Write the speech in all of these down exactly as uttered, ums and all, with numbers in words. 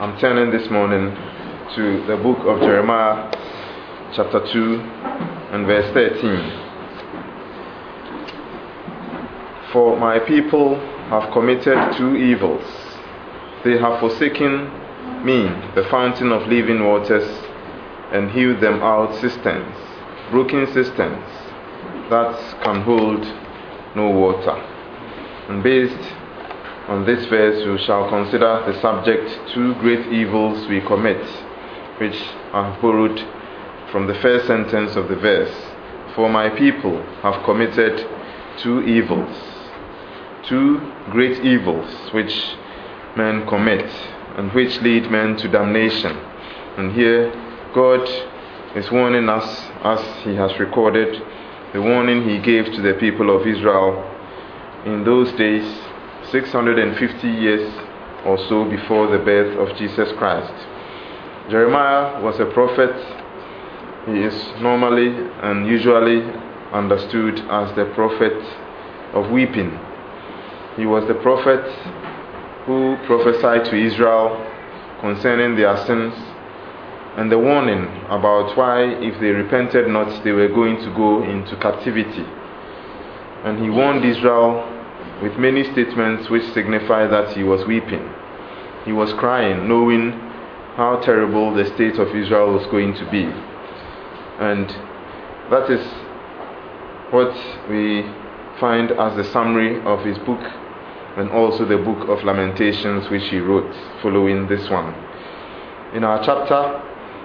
I'm turning this morning to the book of Jeremiah, chapter two, and verse thirteen. For my people have committed two evils. They have forsaken me, the fountain of living waters, and hewed them out cisterns, broken cisterns that can hold no water. And based on this verse, we shall consider the subject, two great evils we commit, which are borrowed from the first sentence of the verse. For my people have committed two evils, two great evils which men commit and which lead men to damnation. And here God is warning us, as he has recorded the warning he gave to the people of Israel in those days, six hundred fifty years or so before the birth of Jesus Christ. Jeremiah was a prophet. He is normally and usually understood as the prophet of weeping. He was the prophet who prophesied to Israel concerning their sins and the warning about why, if they repented not, they were going to go into captivity. And he warned Israel with many statements which signify that he was weeping. He was crying, knowing how terrible the state of Israel was going to be. And that is what we find as the summary of his book, and also the book of Lamentations which he wrote following this one. In our chapter,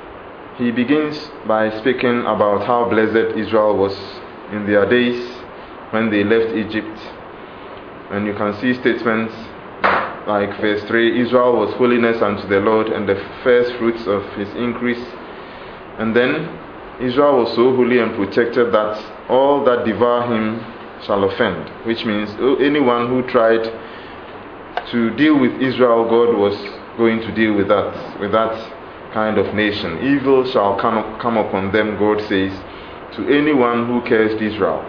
he begins by speaking about how blessed Israel was in their days when they left Egypt. And you can see statements like verse three, Israel was holiness unto the Lord, and the first fruits of his increase. And then Israel was so holy and protected that all that devour him shall offend, which means anyone who tried to deal with Israel, God was going to deal with that, with that kind of nation. Evil shall come, come upon them, God says, to anyone who cursed Israel.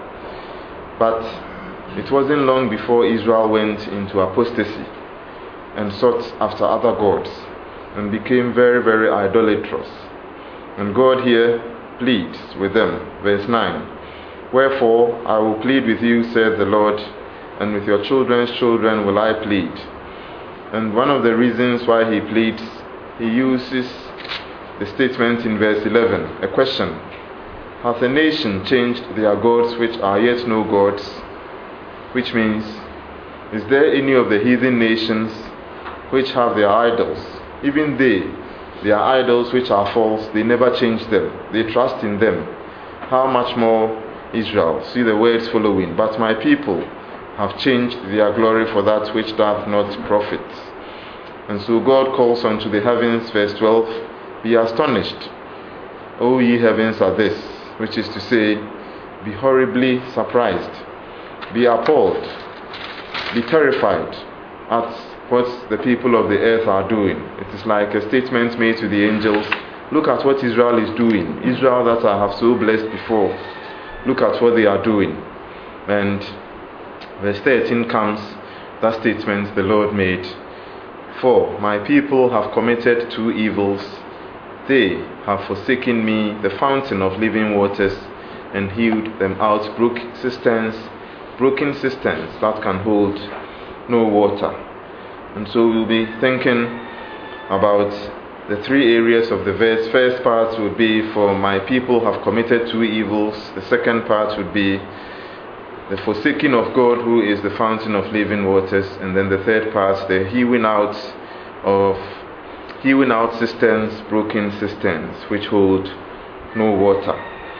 But it wasn't long before Israel went into apostasy and sought after other gods and became very, very idolatrous. And God here pleads with them. Verse nine, wherefore I will plead with you, saith the Lord, and with your children's children will I plead. And one of the reasons why he pleads, he uses the statement in verse eleven, a question. Hath a nation changed their gods which are yet no gods? Which means, is there any of the heathen nations which have their idols? Even they, their idols which are false, they never change them. They trust in them. How much more Israel? See the words following. But my people have changed their glory for that which doth not profit. And so God calls unto the heavens, verse twelve, be astonished, O ye heavens, at this, which is to say, be horribly surprised. Be appalled, be terrified at what the people of the earth are doing. It is like a statement made to the angels. Look at what Israel is doing. Israel that I have so blessed before. Look at what they are doing. And verse thirteen comes, that statement the Lord made. For my people have committed two evils. They have forsaken me, the fountain of living waters, and hewed them out brook cisterns, broken cisterns that can hold no water. And so we'll be thinking about the three areas of the verse. First part would be, for my people have committed two evils. The second part would be the forsaking of God, who is the fountain of living waters. And then the third part, the hewing out of hewing out cisterns, broken cisterns which hold no water.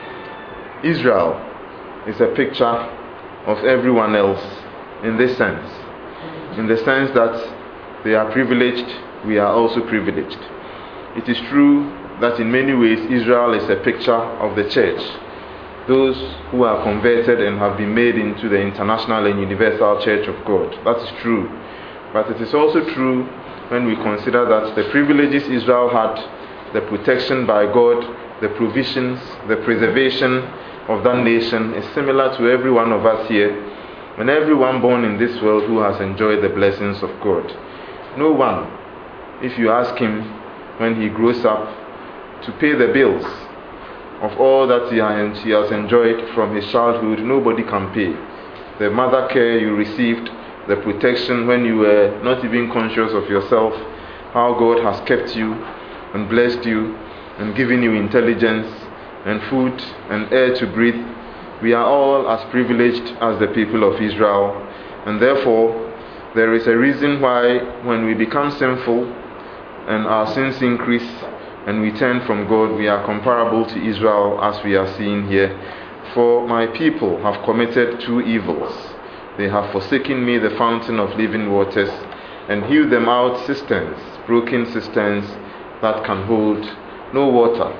Israel is a picture of everyone else in this sense, in the sense that they are privileged, we are also privileged. It is true that in many ways Israel is a picture of the church, those who are converted and have been made into the international and universal church of God. That is true. But it is also true when we consider that the privileges Israel had, the protection by God, the provisions, the preservation of that nation is similar to every one of us here and everyone born in this world who has enjoyed the blessings of God. No one if you ask him when he grows up to pay the bills of all that he has enjoyed from his childhood, nobody can pay. The mother care you received, the protection when you were not even conscious of yourself, how God has kept you and blessed you and given you intelligence and food and air to breathe. We are all as privileged as the people of Israel, and therefore there is a reason why when we become sinful and our sins increase and we turn from God, we are comparable to Israel as we are seeing here. For my people have committed two evils. They have forsaken me, the fountain of living waters, and hewed them out cisterns, broken cisterns that can hold no water.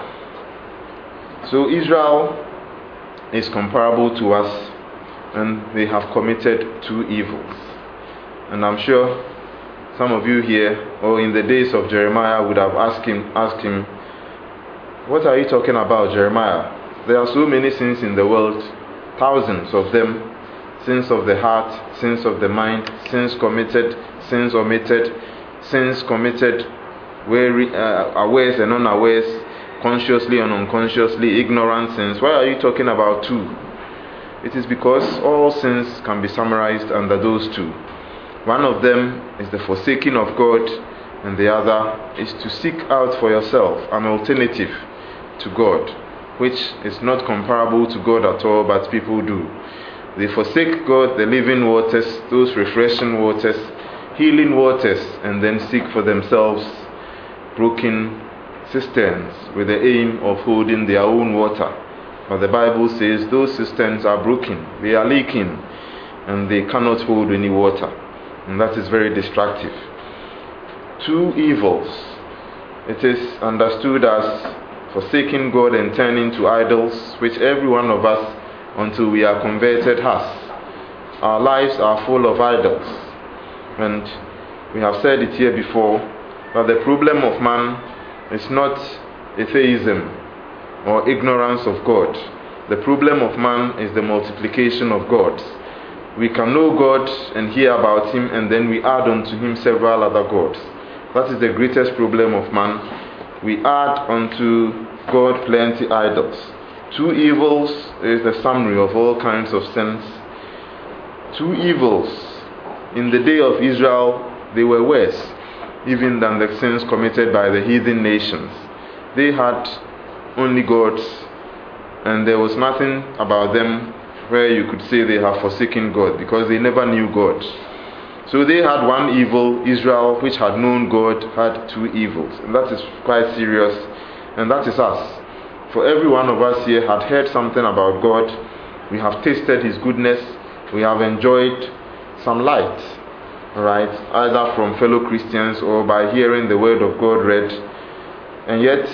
So Israel is comparable to us, and they have committed two evils. And I'm sure some of you here, or in the days of Jeremiah, would have asked him, asked him, what are you talking about, Jeremiah? There are so many sins in the world, thousands of them. Sins of the heart, sins of the mind, sins committed, sins omitted, sins committed, wary, uh, awares and unawares, consciously and unconsciously, ignorant sins. Why are you talking about two? It is because all sins can be summarized under those two. One of them is the forsaking of God, and the other is to seek out for yourself an alternative to God, which is not comparable to God at all, but people do. They forsake God, the living waters, those refreshing waters, healing waters, and then seek for themselves broken cisterns with the aim of holding their own water. But the Bible says those cisterns are broken, they are leaking, and they cannot hold any water. And that is very destructive. Two evils. It is understood as forsaking God and turning to idols, which every one of us, until we are converted, has. Our lives are full of idols. And we have said it here before, that the problem of man is not atheism or ignorance of God. The problem of man is the multiplication of gods. We can know God and hear about Him, and then we add unto Him several other gods. That is the greatest problem of man. We add unto God plenty idols. Two evils is the summary of all kinds of sins. Two evils. In the day of Israel, they were worse even than the sins committed by the heathen nations. They had only gods, and there was nothing about them where you could say they have forsaken God, because they never knew God. So they had one evil. Israel, which had known God, had two evils, and that is quite serious, and that is us. For every one of us here had heard something about God. We have tasted His goodness. We have enjoyed some light, right? Either from fellow Christians or by hearing the word of God read. And yet,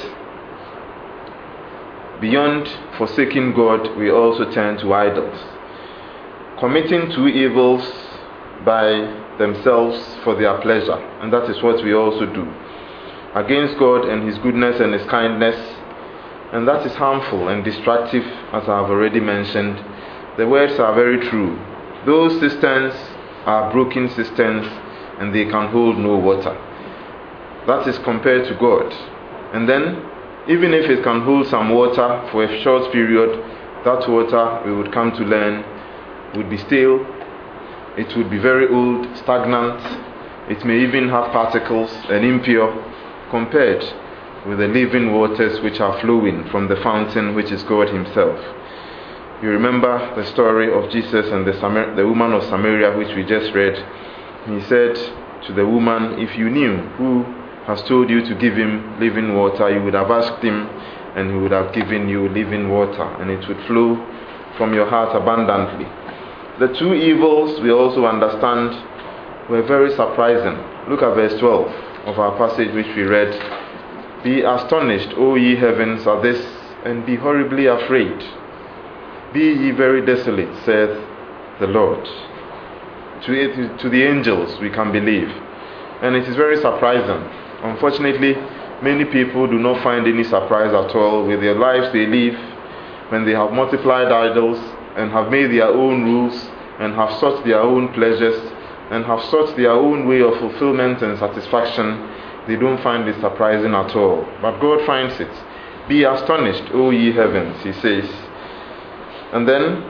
beyond forsaking God, we also turn to idols. Committing two evils by themselves for their pleasure. And that is what we also do. Against God and His goodness and His kindness. And that is harmful and destructive, as I have already mentioned. The words are very true. Those cisterns are broken cisterns, and they can hold no water. That is compared to God. And then, even if it can hold some water for a short period, that water, we would come to learn, would be stale. It would be very old, stagnant. It may even have particles and impure, compared with the living waters which are flowing from the fountain, which is God Himself. You remember the story of Jesus and the, Samar- the woman of Samaria, which we just read. He said to the woman, if you knew who has told you to give him living water, you would have asked him, and he would have given you living water, and it would flow from your heart abundantly. The two evils, we also understand, were very surprising. Look at verse twelve of our passage which we read. Be astonished, O ye heavens, at this, and be horribly afraid. Be ye very desolate, saith the Lord. To, it, to the angels we can believe. And it is very surprising. Unfortunately, many people do not find any surprise at all with their lives they live, when they have multiplied idols and have made their own rules and have sought their own pleasures and have sought their own way of fulfillment and satisfaction, they don't find it surprising at all. But God finds it. Be astonished, O ye heavens, he says. And then,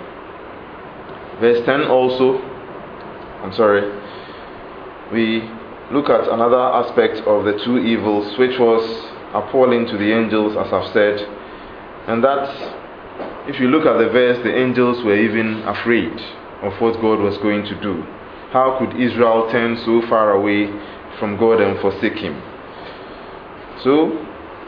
verse ten also, I'm sorry, we look at another aspect of the two evils, which was appalling to the angels, as I've said. And that, if you look at the verse, the angels were even afraid of what God was going to do. How could Israel turn so far away from God and forsake him? So,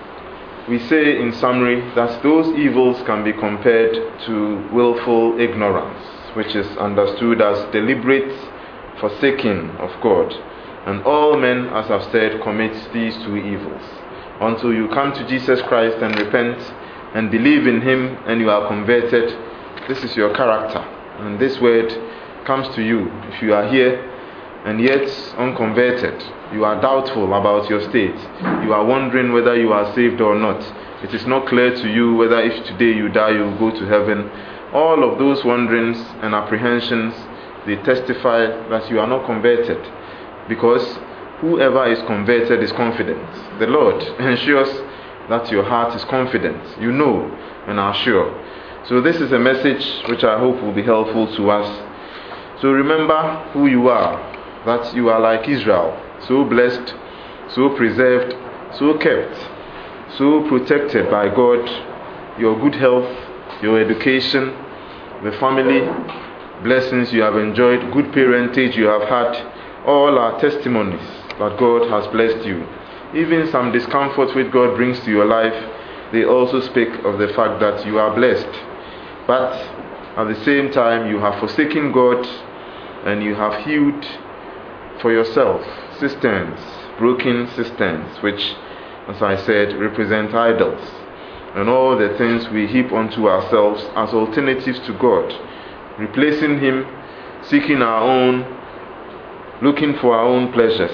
we say in summary that those evils can be compared to willful ignorance, which is understood as deliberate forsaking of God. And all men, as I've said, commit these two evils. Until you come to Jesus Christ and repent and believe in him and you are converted, this is your character. And this word comes to you. If you are here and yet unconverted, you are doubtful about your state, you are wondering whether you are saved or not, it is not clear to you whether if today you die you will go to heaven, all of those wonderings and apprehensions, they testify that you are not converted, because whoever is converted is confident. The Lord ensures that your heart is confident, you know and are sure. So this is a message which I hope will be helpful to us. So remember who you are, that you are like Israel, so blessed, so preserved, so kept, so protected by God. Your good health, your education, the family blessings you have enjoyed, good parentage you have had, all are testimonies that God has blessed you. Even some discomfort which God brings to your life, they also speak of the fact that you are blessed. But at the same time, you have forsaken God and you have hewed for yourself cisterns, broken cisterns, which, as I said, represent idols, and all the things we heap onto ourselves as alternatives to God, replacing him, seeking our own, looking for our own pleasures.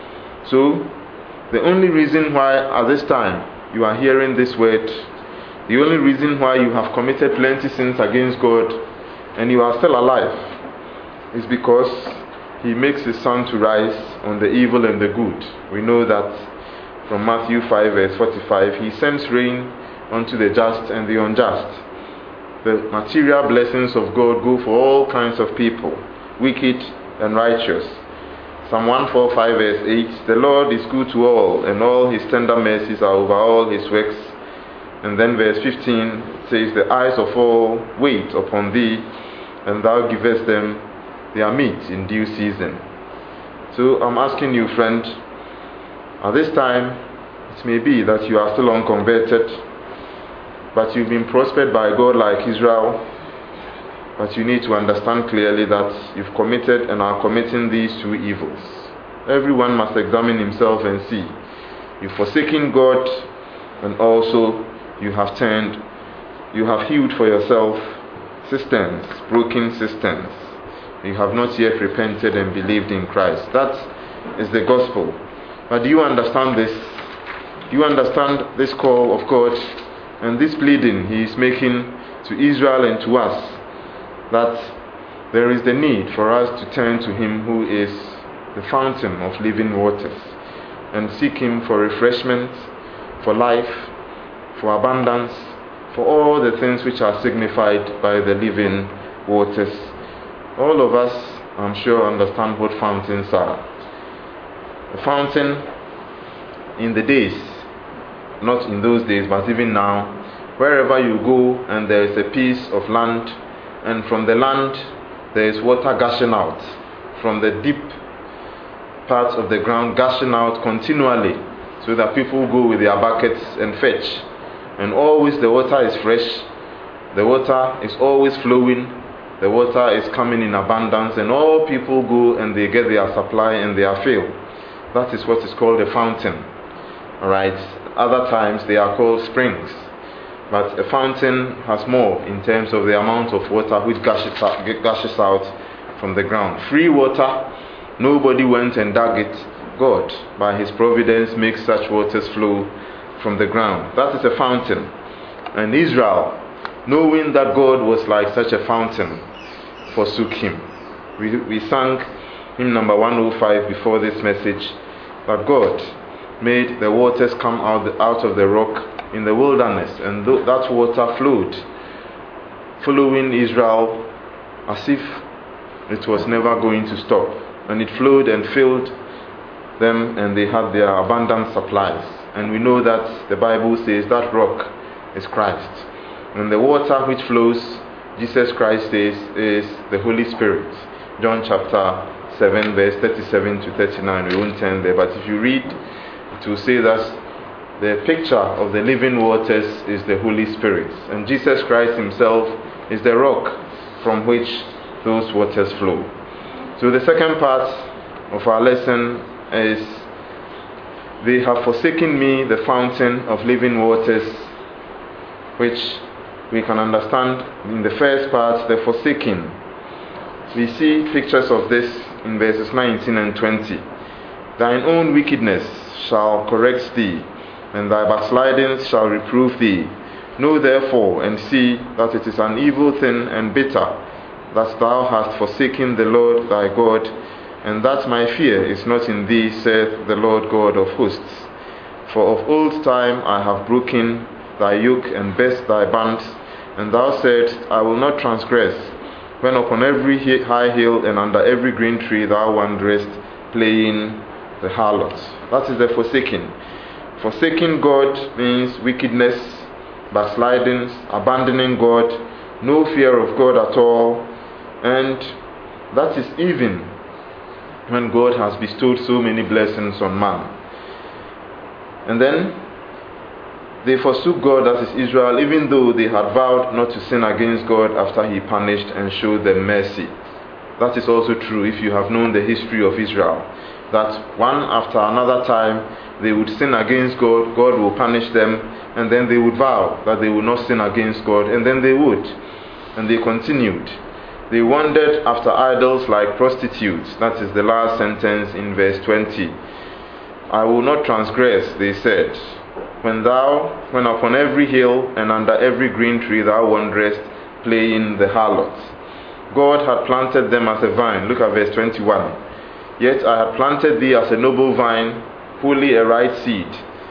So, the only reason why at this time you are hearing this word, the only reason why you have committed plenty sins against God and you are still alive, is because he makes his sun to rise on the evil and the good. We know that from Matthew five verse forty-five, he sends rain unto the just and the unjust. The material blessings of God go for all kinds of people, wicked and righteous. Psalm one forty-five verse eight, the Lord is good to all, and all his tender mercies are over all his works. And then verse fifteen says, the eyes of all wait upon thee, and thou givest them their meat in due season. So I'm asking you, friend, at this time, it may be that you are still unconverted, but you've been prospered by God like Israel. But you need to understand clearly that you've committed and are committing these two evils. Everyone must examine himself and see. You've forsaken God, and also you have turned, you have hewed for yourself cisterns, broken cisterns. You have not yet repented and believed in Christ. That is the gospel. But do you understand this? Do you understand this call of God and this pleading he is making to Israel and to us, that there is the need for us to turn to him who is the fountain of living waters and seek him for refreshment, for life, for abundance, for all the things which are signified by the living waters. All of us, I'm sure, understand what fountains are. A fountain in the days, not in those days, but even now, wherever you go and there is a piece of land, and from the land there is water gushing out, from the deep parts of the ground gushing out continually, so that people go with their buckets and fetch. And always the water is fresh, the water is always flowing, the water is coming in abundance, and all people go and they get their supply and their fill. That is what is called a fountain. Alright, other times they are called springs. But a fountain has more in terms of the amount of water which gushes out, gushes out from the ground. Free water, nobody went and dug it. God, by his providence, makes such waters flow from the ground. That is a fountain. And Israel, knowing that God was like such a fountain, forsook him. We, we sang hymn number one oh five before this message, that God made the waters come out, the, out of the rock in the wilderness, and th- that water flowed, following Israel as if it was never going to stop. And it flowed and filled them, and they had their abundant supplies. And we know that the Bible says that rock is Christ. And the water which flows, Jesus Christ says, is the Holy Spirit. John chapter seven, verse thirty-seven to thirty-nine. We won't turn there, but if you read, it will say that the picture of the living waters is the Holy Spirit. And Jesus Christ himself is the rock from which those waters flow. So the second part of our lesson is, they have forsaken me, the fountain of living waters, which we can understand in the first part, the forsaking. We see pictures of this in verses nineteen and twenty. Thine own wickedness shall correct thee, and thy backslidings shall reprove thee. Know therefore and see that it is an evil thing and bitter, that thou hast forsaken the Lord thy God, and that my fear is not in thee, saith the Lord God of hosts. For of old time I have broken thy yoke and burst thy bands, and thou saidst, I will not transgress, when upon every high hill and under every green tree thou wanderest, playing the harlot. That is the forsaking. Forsaking God means wickedness, backslidings, abandoning God, no fear of God at all, and that is even when God has bestowed so many blessings on man. And then they forsook God, that is Israel, even though they had vowed not to sin against God after he punished and showed them mercy. That is also true if you have known the history of Israel, that one after another time they would sin against God, God will punish them, and then they would vow that they would not sin against God, and then they would. And they continued. They wandered after idols like prostitutes. That is the last sentence in verse twenty. I will not transgress, they said, when thou, when upon every hill and under every green tree thou wanderest, playing the harlot. God had planted them as a vine. Look at verse twenty-one. Yet I had planted thee as a noble vine, wholly a right seed.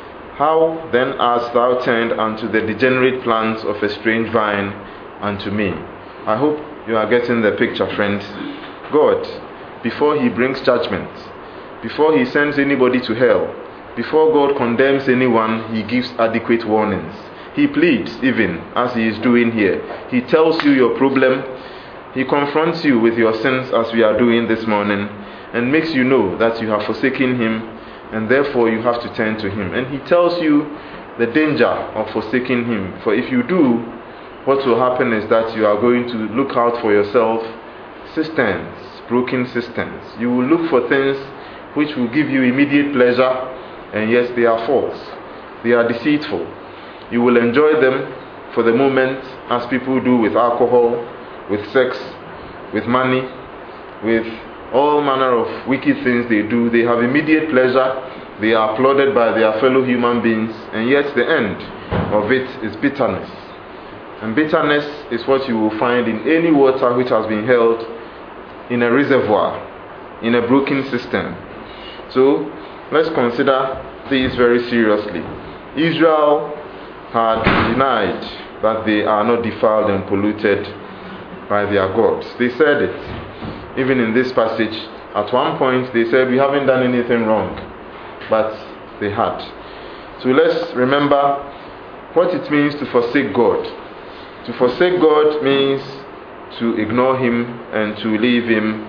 How then hast thou turned unto the degenerate plants of a strange vine unto me? I hope you are getting the picture, friends. God, before he brings judgment, before he sends anybody to hell, before God condemns anyone, he gives adequate warnings. He pleads, even as he is doing here. He tells you your problem. He confronts you with your sins, as we are doing this morning, and makes you know that you have forsaken him, and therefore you have to turn to him. And he tells you the danger of forsaking him. For if you do, what will happen is that you are going to look out for yourself cisterns, broken cisterns. You will look for things which will give you immediate pleasure, and yes, they are false. They are deceitful. You will enjoy them for the moment, as people do with alcohol, with sex, with money, with all manner of wicked things they do. They have immediate pleasure. They are applauded by their fellow human beings, and yet the end of it is bitterness. And bitterness is what you will find in any water which has been held in a reservoir, in a broken cistern. So let's consider this very seriously. Israel had denied that they are not defiled and polluted by their gods. They said it. Even in this passage, at one point they said, we haven't done anything wrong. But they had. So let's remember what it means to forsake God. To forsake God means to ignore him and to leave him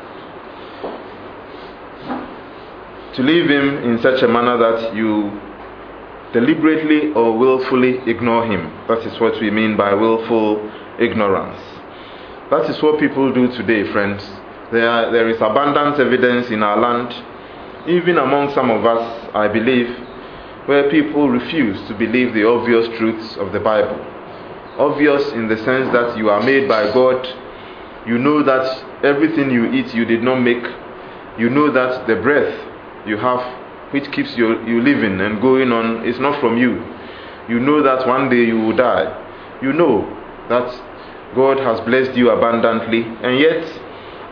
to leave him in such a manner that you deliberately or willfully ignore him. That is what we mean by willful ignorance. That is what people do today, friends. There, there is abundant evidence in our land, even among some of us, I believe, where people refuse to believe the obvious truths of the Bible. Obvious in the sense that you are made by God. You know that everything you eat you did not make. You know that the breath you have, which keeps you, you living and going on, is not from you. You know that one day you will die. You know that God has blessed you abundantly, and yet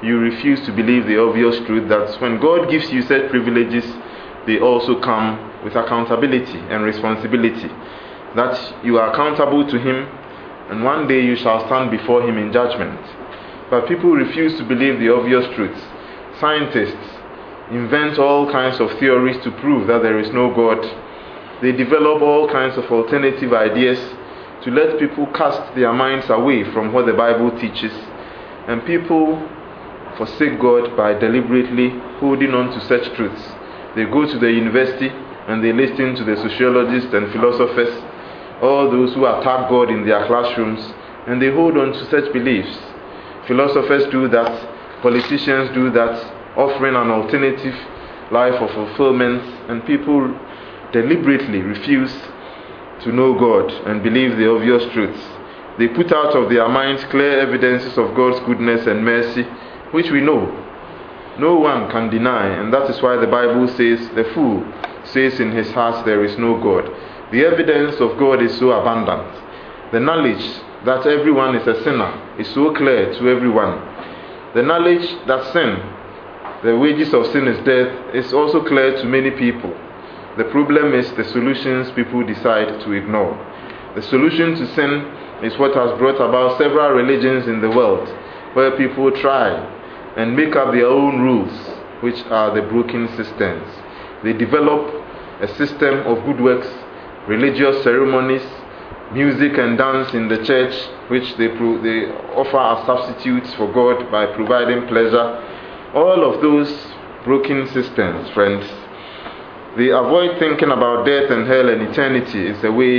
you refuse to believe the obvious truth that when God gives you such privileges, they also come with accountability and responsibility. That you are accountable to Him, and one day you shall stand before Him in judgment. But people refuse to believe the obvious truths. Scientists invent all kinds of theories to prove that there is no God. They develop all kinds of alternative ideas to let people cast their minds away from what the Bible teaches. And people forsake God by deliberately holding on to such truths. They go to the university and they listen to the sociologists and philosophers, all those who attack God in their classrooms, and they hold on to such beliefs. Philosophers do that, politicians do that, offering an alternative life of fulfillment, and people deliberately refuse to know God and believe the obvious truths. They put out of their minds clear evidences of God's goodness and mercy, which we know. No one can deny, and that is why the Bible says, the fool says in his heart there is no God. The evidence of God is so abundant. The knowledge that everyone is a sinner is so clear to everyone. The knowledge that sin, the wages of sin is death, is also clear to many people. The problem is the solutions people decide to ignore. The solution to sin is what has brought about several religions in the world, where people try and make up their own rules, which are the broken systems. They develop a system of good works, religious ceremonies, music and dance in the church, which they, pro- they offer as substitutes for God by providing pleasure. All of those broken systems, friends, they avoid thinking about death and hell and eternity. It's a way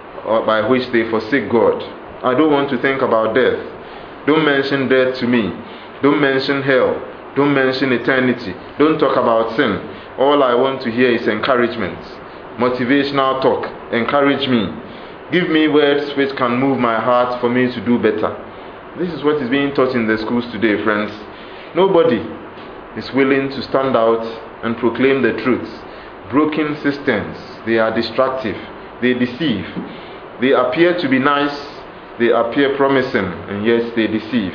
by which they forsake God. I don't want to think about death. Don't mention death to me. Don't mention hell. Don't mention eternity. Don't talk about sin. All I want to hear is encouragement, motivational talk. Encourage me. Give me words which can move my heart for me to do better. This is what is being taught in the schools today, friends. Nobody is willing to stand out and proclaim the truth. Broken systems, they are destructive. They deceive. They appear to be nice. They appear promising, and yet they deceive.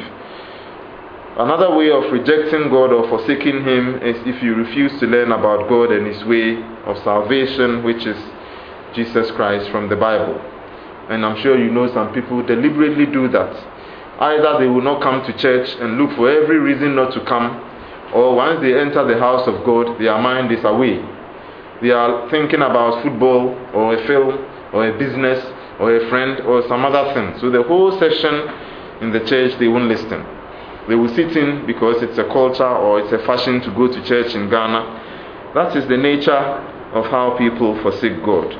Another way of rejecting God or forsaking Him is if you refuse to learn about God and His way of salvation, which is Jesus Christ from the Bible. And I'm sure you know some people deliberately do that. Either they will not come to church and look for every reason not to come, or once they enter the house of God, their mind is away. They are thinking about football or a film or a business or a friend or some other thing. So the whole session in the church, they won't listen. They will sit in because it's a culture or it's a fashion to go to church in Ghana. That is the nature of how people forsake God.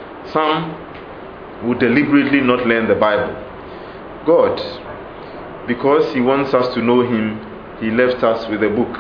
Some will deliberately not learn the Bible. God, because He wants us to know Him, He left us with a book.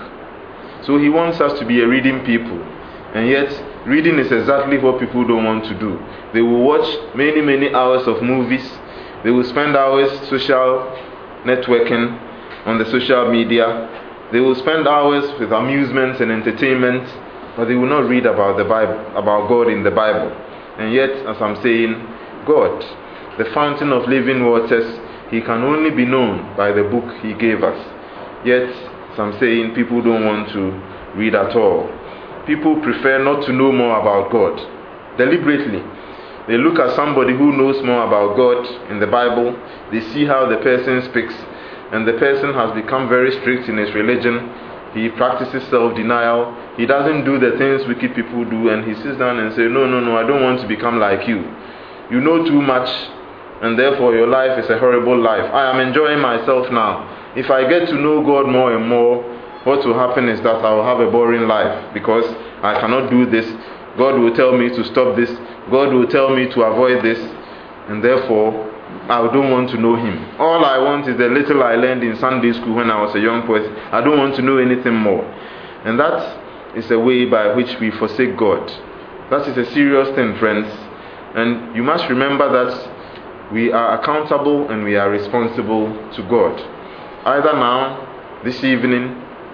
So He wants us to be a reading people. And yet, reading is exactly what people don't want to do. They will watch many, many hours of movies. They will spend hours social networking on the social media. They will spend hours with amusements and entertainment, but they will not read about the Bible, about God in the Bible. And yet, as I'm saying, God, the fountain of living waters, He can only be known by the book He gave us. Yet, as I'm saying, people don't want to read at all. People prefer not to know more about God. Deliberately, they look at somebody who knows more about God in the Bible. They see how the person speaks, and the person has become very strict in his religion. He practices self-denial. He doesn't do the things wicked people do, and he sits down and says, no, no, no, I don't want to become like you. You know too much, and therefore your life is a horrible life. I am enjoying myself now. If I get to know God more and more, what will happen is that I will have a boring life because I cannot do this. God will tell me to stop this. God will tell me to avoid this, and therefore I don't want to know Him. All I want is the little I learned in Sunday school when I was a young person. I don't want to know anything more. And that is a way by which we forsake God. That is a serious thing, friends. And you must remember that we are accountable and we are responsible to God. Either now, this evening,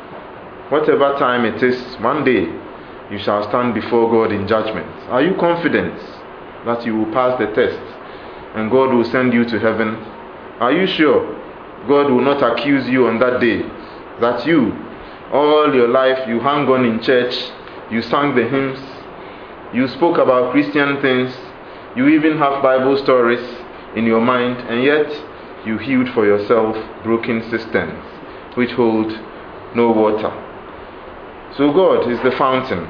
whatever time it is, one day you shall stand before God in judgment. Are you confident that you will pass the test and God will send you to heaven? Are you sure God will not accuse you on that day That you, all your life, you hung on in church, you sang the hymns, you spoke about Christian things, you even have Bible stories in your mind, and yet you healed for yourself broken cisterns which hold no water. So God is the fountain,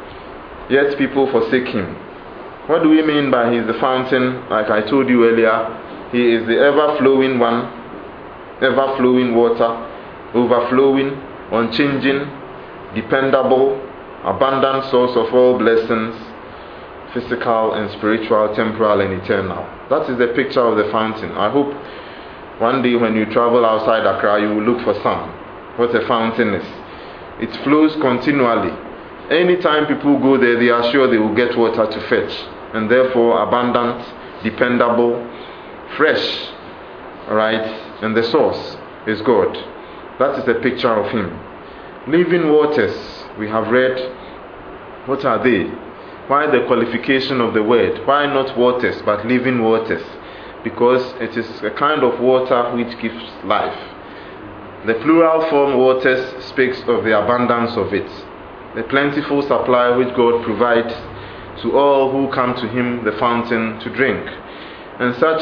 yet people forsake Him. What do we mean by He is the fountain? Like I told you earlier, He is the ever-flowing one, ever-flowing water, overflowing, unchanging, dependable, abundant source of all blessings, physical and spiritual, temporal and eternal. That is the picture of the fountain. I hope one day when you travel outside Accra, you will look for some. What a fountain is. It flows continually. Anytime people go there, they are sure they will get water to fetch. And therefore, abundant, dependable, fresh. Alright? And the source is God. That is the picture of Him. Living waters, we have read. What are they? Why the qualification of the word? Why not waters, but living waters? Because it is a kind of water which gives life. The plural form waters speaks of the abundance of it, the plentiful supply which God provides to all who come to Him, the fountain, to drink. And such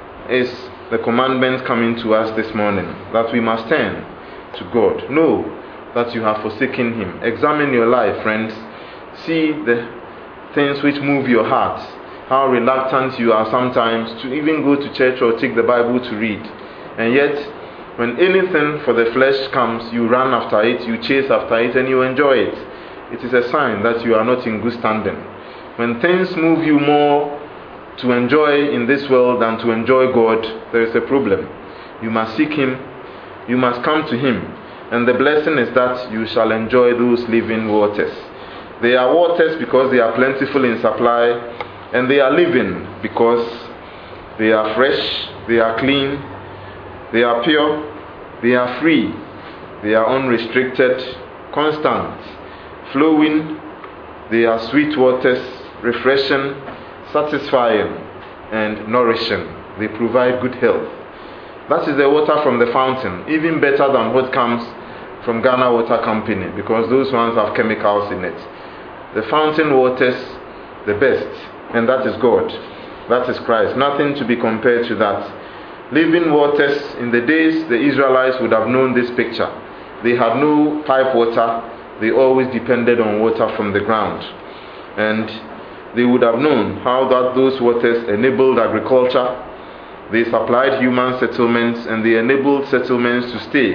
is the commandment coming to us this morning, that we must turn to God. Know that you have forsaken Him. Examine your life, friends. See the things which move your heart, how reluctant you are sometimes to even go to church or take the Bible to read. And yet, when anything for the flesh comes, you run after it, you chase after it, and you enjoy it. It is a sign that you are not in good standing. When things move you more to enjoy in this world than to enjoy God, there is a problem. You must seek Him, you must come to Him, and the blessing is that you shall enjoy those living waters. They are waters because they are plentiful in supply, and they are living because they are fresh, they are clean, they are pure, they are free, they are unrestricted, constant, flowing, they are sweet waters, refreshing, satisfying, and nourishing. They provide good health. That is the water from the fountain, even better than what comes from Ghana Water Company, because those ones have chemicals in it. The fountain waters, the best, and that is God. That is Christ. Nothing to be compared to that. Living waters, in the days the Israelites would have known this picture. They had no pipe water. They always depended on water from the ground. And they would have known how that those waters enabled agriculture. They supplied human settlements, and they enabled settlements to stay.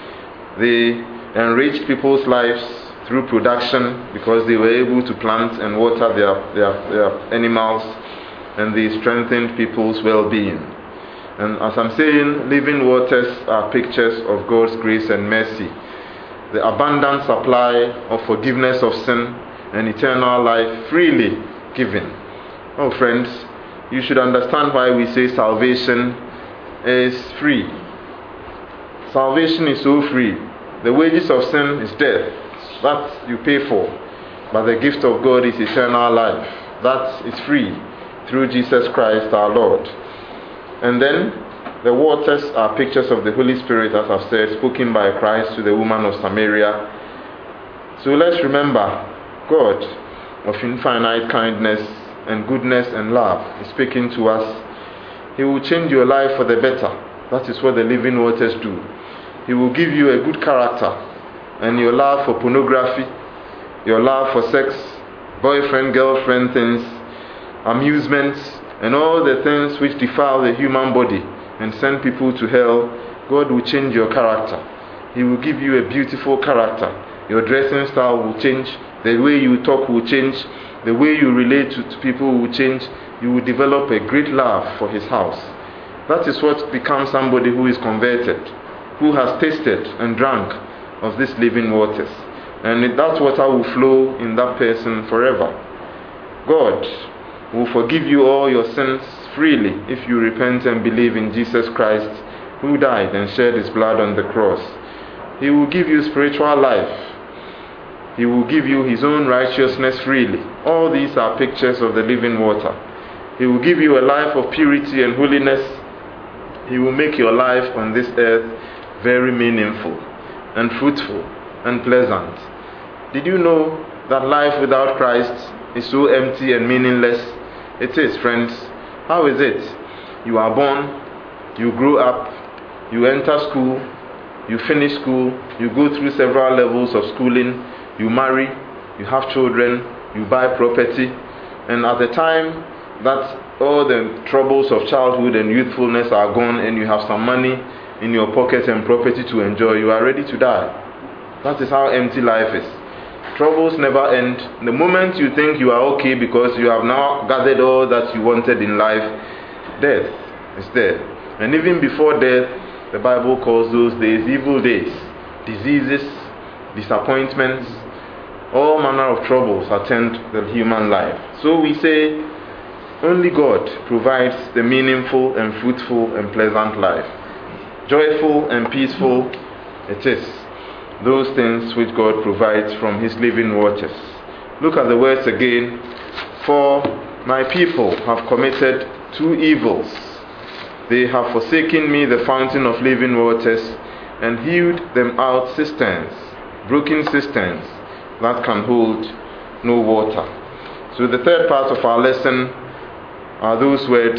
They enriched people's lives through production because they were able to plant and water their, their, their animals, and they strengthened people's well-being. And as I'm saying, living waters are pictures of God's grace and mercy. The abundant supply of forgiveness of sin and eternal life freely given. Oh friends, you should understand why we say salvation is free. Salvation is so free. The wages of sin is death. That you pay for. But the gift of God is eternal life. That is free through Jesus Christ our Lord. And then the waters are pictures of the Holy Spirit, as I've said, spoken by Christ to the woman of Samaria. So let's remember, God of infinite kindness and goodness and love is speaking to us. He will change your life for the better. That is what the living waters do. He will give you a good character, and your love for pornography, your love for sex, boyfriend, girlfriend things, amusements, and all the things which defile the human body and send people to hell, God will change your character. He will give you a beautiful character. Your dressing style will change. The way you talk will change. The way you relate to, to people will change. You will develop a great love for His house. That is what becomes somebody who is converted, who has tasted and drunk of these living waters. And that water will flow in that person forever. God will forgive you all your sins freely if you repent and believe in Jesus Christ, who died and shed His blood on the cross. He will give you spiritual life. He will give you His own righteousness freely. All these are pictures of the living water. He will give you a life of purity and holiness. He will make your life on this earth very meaningful. and fruitful and pleasant. Did you know that life without Christ is so empty and meaningless? It is, friends. How is it? You are born, you grow up, you enter school, you finish school, you go through several levels of schooling, you marry, you have children, you buy property, and at the time that all the troubles of childhood and youthfulness are gone and you have some money in your pocket and property to enjoy, you are ready to die. That is how empty life is. Troubles never end. The moment you think you are okay because you have now gathered all that you wanted in life, death is there. And even before death, the Bible calls those days evil days. Diseases, disappointments, all manner of troubles attend the human life. So we say only God provides the meaningful and fruitful and pleasant life. Joyful and peaceful it is. Those things which God provides from His living waters. Look at the words again. For my people have committed two evils. They have forsaken me, the fountain of living waters, and hewed them out cisterns, broken cisterns that can hold no water. So the third part of our lesson are those words,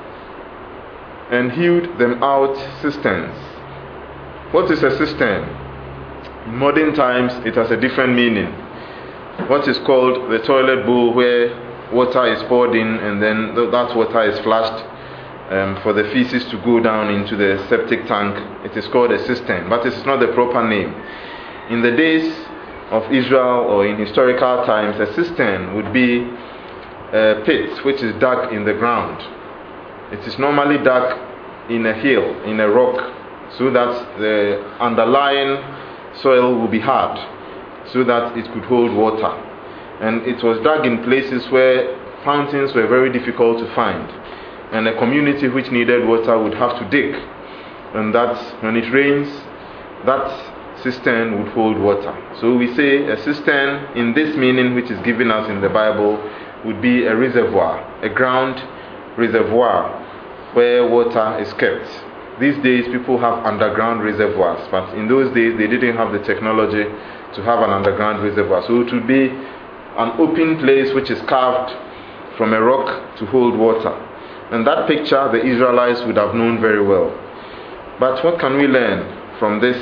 and hewed them out cisterns. What is a cistern? In modern times, it has a different meaning. What is called the toilet bowl, where water is poured in and then that water is flushed um, for the feces to go down into the septic tank. It is called a cistern, but it is not the proper name. In the days of Israel or in historical times, a cistern would be a pit which is dug in the ground. It is normally dug in a hill, in a rock, so that the underlying soil will be hard, so that it could hold water. And it was dug in places where fountains were very difficult to find, and a community which needed water would have to dig, and that when it rains, that cistern would hold water. So we say a cistern, in this meaning which is given us in the Bible, would be a reservoir, a ground reservoir where water is kept. These days people have underground reservoirs, but in those days they didn't have the technology to have an underground reservoir. So it would be an open place which is carved from a rock to hold water. And that picture the Israelites would have known very well. But what can we learn from this?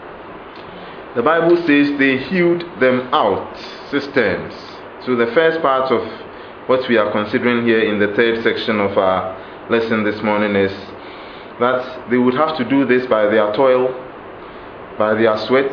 The Bible says they hewed them out, cisterns. So the first part of what we are considering here in the third section of our lesson this morning is that they would have to do this by their toil, by their sweat,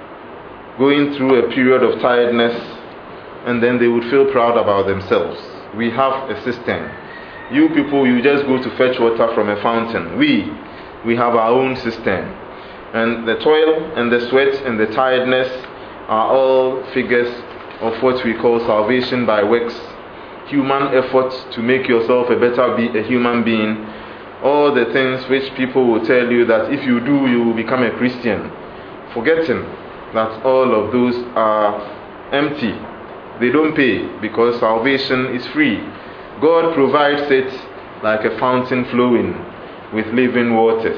going through a period of tiredness, and then they would feel proud about themselves. We have a cistern. You people, you just go to fetch water from a fountain. We, we have our own cistern. And the toil and the sweat and the tiredness are all figures of what we call salvation by works, human effort to make yourself a better be- a human being. All the things which people will tell you that if you do, you will become a Christian, forgetting that all of those are empty. They don't pay, because salvation is free. God provides it like a fountain flowing with living waters.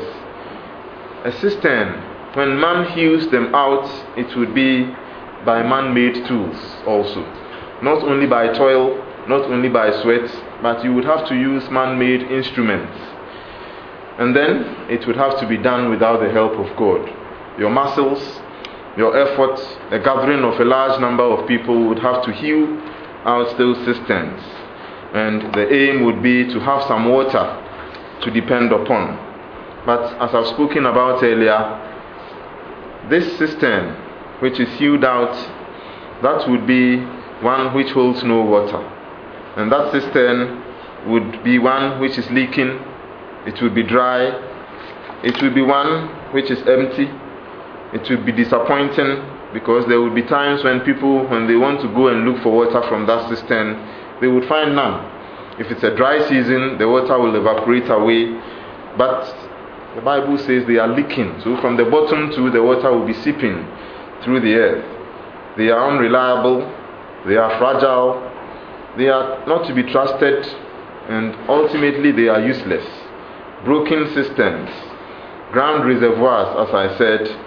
A cistern, when man hews them out, it would be by man-made tools also. Not only by toil, not only by sweat, but you would have to use man-made instruments. And then it would have to be done without the help of God. Your muscles, your efforts, a gathering of a large number of people would have to hew out those cisterns. And the aim would be to have some water to depend upon. But as I've spoken about earlier, this cistern which is hewed out, that would be one which holds no water. And that cistern would be one which is leaking. It will be dry. It will be one which is empty. It will be disappointing, because there will be times when people, when they want to go and look for water from that cistern, they would find none. If it's a dry season, the water will evaporate away. But the Bible says they are leaking. So from the bottom to the water will be seeping through the earth. They are unreliable. They are fragile. They are not to be trusted. And ultimately they are useless. Broken cisterns, ground reservoirs, as I said,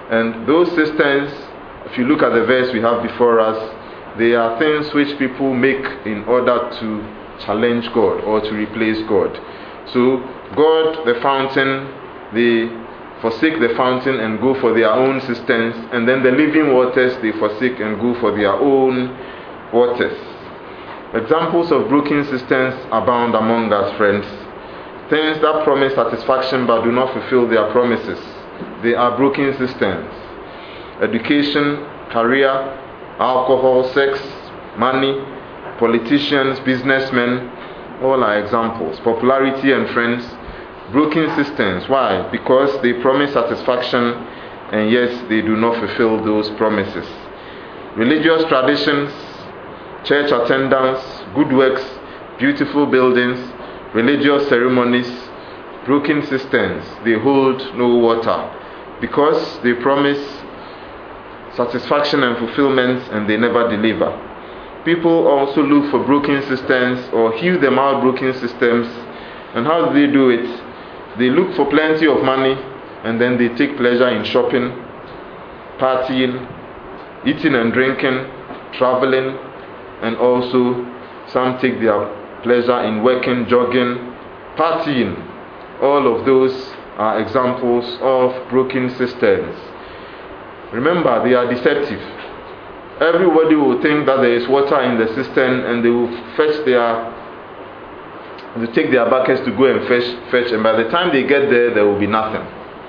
And those cisterns, if you look at the verse we have before us, they are things which people make in order to challenge God or to replace God. So God, the fountain, they forsake the fountain and go for their own cisterns, and then the living waters they forsake and go for their own waters. Examples of broken cisterns abound among us, friends. Things that promise satisfaction but do not fulfill their promises. They are broken cisterns. Education, career, alcohol, sex, money, politicians, businessmen, all are examples. Popularity and friends, broken cisterns. Why? Because they promise satisfaction and yet they do not fulfill those promises. Religious traditions, church attendance, good works, beautiful buildings, religious ceremonies, broken cisterns. They hold no water because they promise satisfaction and fulfillment and they never deliver. People also look for broken cisterns or hew them out broken systems. And how do they do it? They look for plenty of money and then they take pleasure in shopping, partying, eating and drinking, traveling, and also some take their pleasure in working, jogging, partying. All of those are examples of broken cisterns. Remember, they are deceptive. Everybody will think that there is water in the cistern and they will fetch their, they take their buckets to go and fetch, fetch, and by the time they get there, there will be nothing.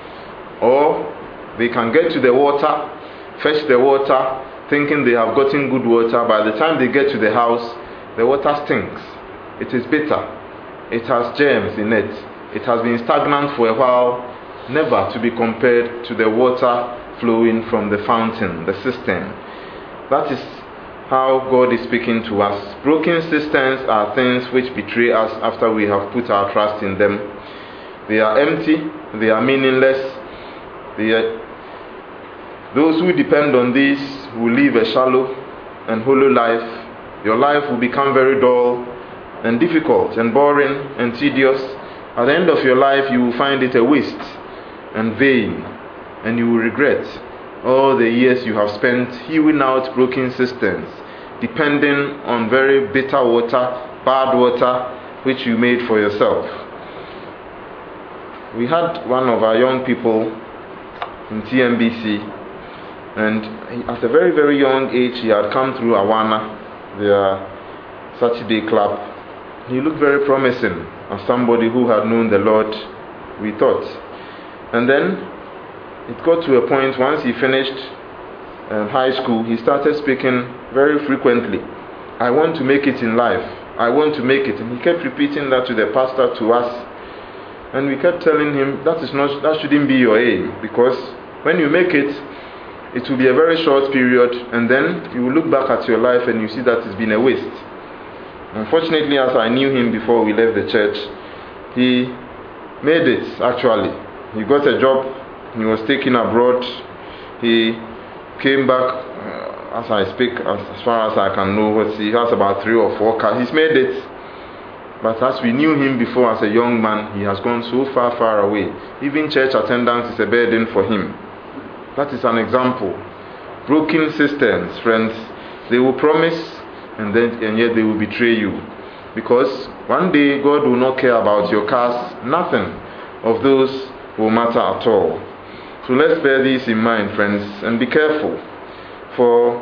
Or they can get to the water, fetch the water, thinking they have gotten good water. By the time they get to the house, the water stinks. It is bitter. It has germs in it. It has been stagnant for a while, never to be compared to the water flowing from the fountain, the cistern. That is how God is speaking to us. Broken cisterns are things which betray us after we have put our trust in them. They are empty, they are meaningless. They are, those who depend on these will live a shallow and hollow life. Your life will become very dull and difficult and boring and tedious. At the end of your life, you will find it a waste and vain, and you will regret all the years you have spent hewing out broken cisterns, depending on very bitter water, bad water, which you made for yourself. We had one of our young people in T M B C, and he, at a very, very young age, he had come through Awana, their Saturday club. He looked very promising as somebody who had known the Lord, we thought. And then it got to a point, once he finished um, high school, he started speaking very frequently. I want to make it in life. I want to make it. And he kept repeating that to the pastor, to us. And we kept telling him, that is not, that shouldn't be your aim. Because when you make it, it will be a very short period. And then you will look back at your life and you see that it's been a waste. Unfortunately, as I knew him before we left the church, he made it actually. He got a job. He was taken abroad. He came back, uh, as I speak, as, as far as I can know, he has about three or four cars. He's made it. But as we knew him before as a young man, he has gone so far, far away. Even church attendance is a burden for him. That is an example. Broken cisterns, friends, they will promise and then and yet they will betray you. Because one day God will not care about your cars. Nothing of those will matter at all. So let's bear this in mind, friends, and be careful. For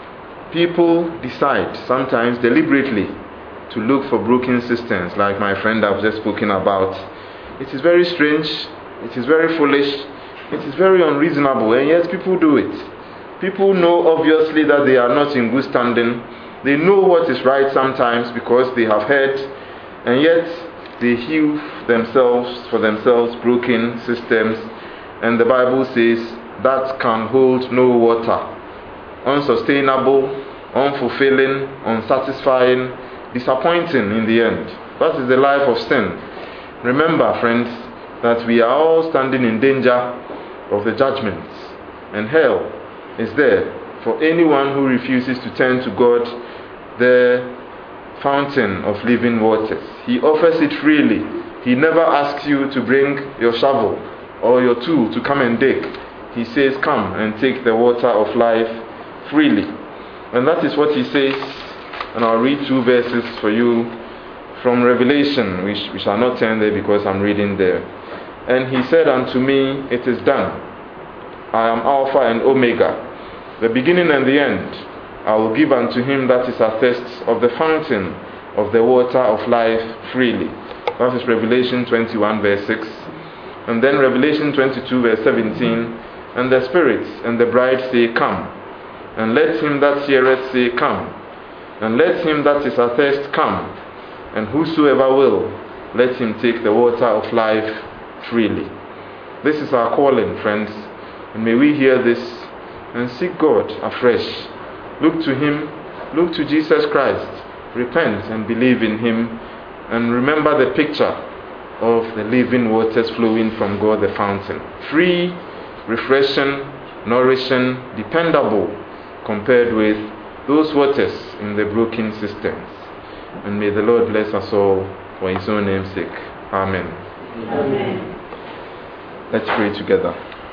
people decide sometimes deliberately to look for broken cisterns, like my friend I've just spoken about. It is very strange, it is very foolish, it is very unreasonable, and yet people do it. People know obviously that they are not in good standing. They know what is right sometimes because they have heard, and yet they hew themselves for themselves broken systems. And the Bible says that can hold no water. Unsustainable, unfulfilling, unsatisfying, disappointing in the end. That is the life of sin. Remember, friends, that we are all standing in danger of the judgment. And hell is there for anyone who refuses to turn to God, the fountain of living waters. He offers it freely. He never asks you to bring your shovel or your tool to come and dig. he says, come and take the water of life freely. And that is what he says. And I'll read two verses for you from Revelation, which we shall not turn there because I'm reading there. And he said unto me, it is done. I am Alpha and Omega, the beginning and the end. I will give unto him that is athirst of the fountain of the water of life freely. That is Revelation twenty-one verse six. And then Revelation twenty-two verse seventeen. And the spirits and the bride say, come. And let him that heareth say, come. And let him that is athirst come. And whosoever will, let him take the water of life freely. This is our calling, friends. And may we hear this and seek God afresh. Look to him, look to Jesus Christ. Repent and believe in him. And remember the picture of the living waters flowing from God the fountain. Free, refreshing, nourishing, dependable, compared with those waters in the broken cisterns. And may the Lord bless us all for his own name's sake. Amen. Amen. Let's pray together.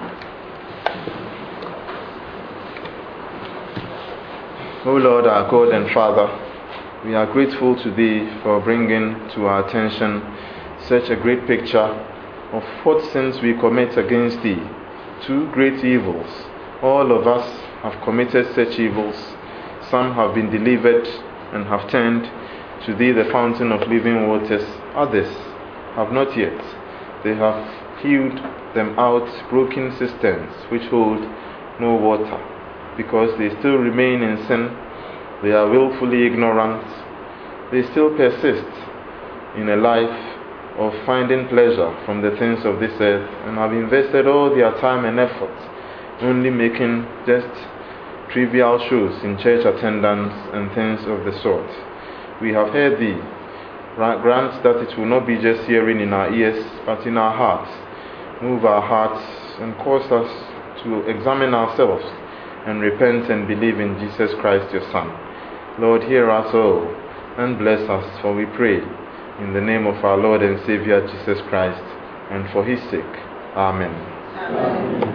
O Lord, our God and Father, we are grateful to thee for bringing to our attention such a great picture of what sins we commit against thee. Two great evils. All of us have committed such evils. Some have been delivered and have turned to thee, the fountain of living waters. Others have not yet. They have hewed them out broken cisterns which hold no water, because they still remain in sin. They are willfully ignorant. They still persist in a life of finding pleasure from the things of this earth, and have invested all their time and effort only making just trivial shows in church attendance and things of the sort. We have heard thee. Grant that it will not be just hearing in our ears, but in our hearts. Move our hearts and cause us to examine ourselves and repent and believe in Jesus Christ your Son. Lord, hear us all and bless us, for we pray in the name of our Lord and Savior Jesus Christ, and for his sake. Amen. Amen.